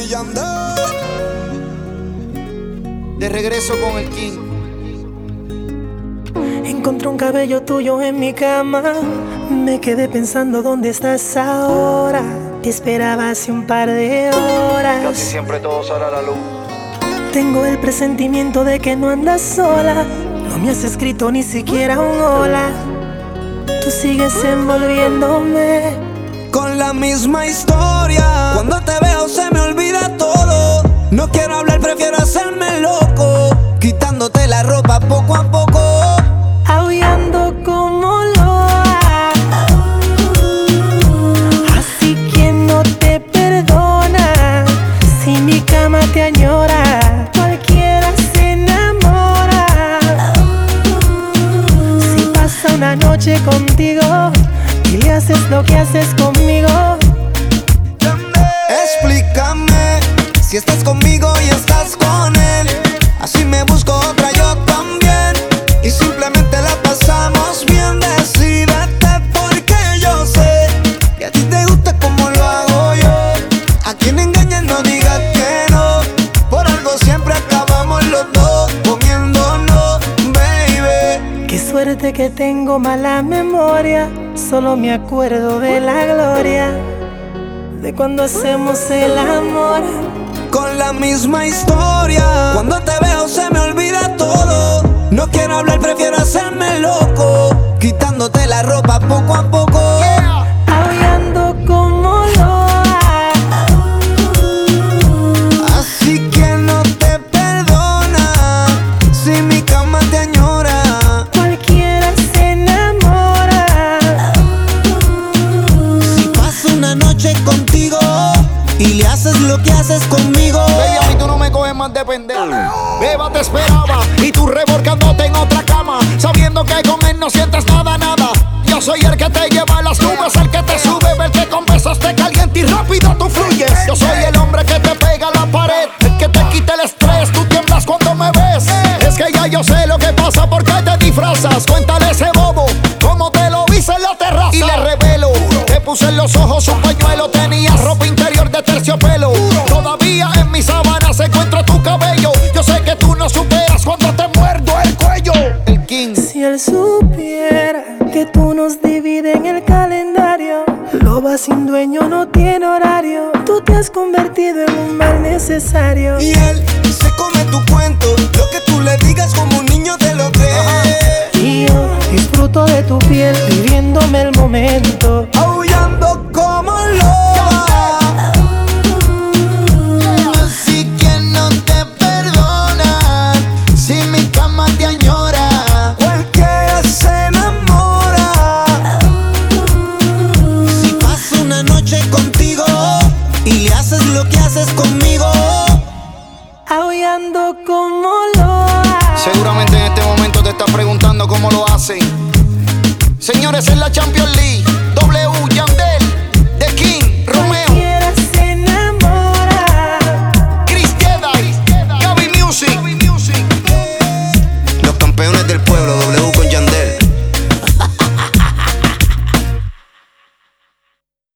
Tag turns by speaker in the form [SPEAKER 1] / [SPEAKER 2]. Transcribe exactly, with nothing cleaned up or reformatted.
[SPEAKER 1] y Yandel. De regreso con el King.
[SPEAKER 2] Encontré un cabello tuyo en mi cama. Me quedé pensando dónde estás ahora. Te esperaba hace un par de horas.
[SPEAKER 1] Casi siempre todo sale a la luz.
[SPEAKER 2] Tengo el presentimiento de que no andas sola. No me has escrito ni siquiera un hola. Tú sigues envolviéndome
[SPEAKER 1] con la misma historia. Cuando te veo se me olvida todo. No quiero hablar, prefiero hacerme loco, quitándote la ropa poco a poco,
[SPEAKER 2] aullando como loa. Así que no te perdona. Si mi cama te añora, cualquiera se enamora. Si pasa una noche contigo y le haces lo que haces conmigo,
[SPEAKER 1] explícame si estás conmigo y estás con él. Así me busco otra yo también, y simplemente la pasamos bien. Decídete porque yo sé que a ti te gusta como lo hago yo. A quien engañas no digas que no. Por algo siempre acabamos los dos comiéndonos, baby.
[SPEAKER 2] Qué suerte que tengo mala memoria. Solo me acuerdo de la gloria de cuando hacemos el amor.
[SPEAKER 1] Con la misma historia. Cuando te veo se me olvida todo. No quiero hablar, prefiero hacerme loco, quitándote la ropa poco a poco,
[SPEAKER 2] yeah. Aullando como loa.
[SPEAKER 1] Así que no te perdona. Si mi cama te añora,
[SPEAKER 2] cualquiera se enamora.
[SPEAKER 1] Si paso una noche contigo y le haces lo que haces conmigo,
[SPEAKER 3] baby, a mí tú no me coges más de pendejo. Beba te esperaba y tú revolcándote en otra cama, sabiendo que con él no sientes nada, nada. Yo soy el que te lleva a las nubes, el que te sube, el que con besos te calienta y rápido tú fluyes. Yo soy el hombre que te pega a la pared, el que te quita el estrés, tú tiemblas cuando me ves. Es que ya yo sé lo que pasa, porque te disfrazas. Cuéntale a ese bobo cómo te lo hice en la terraza, y le revelo, te puse en los ojos un pañuelo, tenías ropa interior de terciopelo. Todavía en mi sábana se encuentra tu cabello. Yo sé que tú no superas cuando te muerdo el cuello.
[SPEAKER 1] el King.
[SPEAKER 2] Si él supiera que tú nos divides en el calendario, loba sin dueño no tiene horario. Tú te has convertido en un mal necesario.
[SPEAKER 1] Y él se come tu cuento, lo que tú le digas como un niño te lo cree.
[SPEAKER 2] Y yo disfruto de tu piel, viviéndome el momento,
[SPEAKER 1] aullando como loa. Así que no te perdona. Si mi cama te añora, cualquiera se enamora. Si paso una noche contigo y le haces lo que haces conmigo,
[SPEAKER 2] aullando como loa.
[SPEAKER 3] Seguramente en este momento te estás preguntando cómo lo hacen. Señores, en la Champions League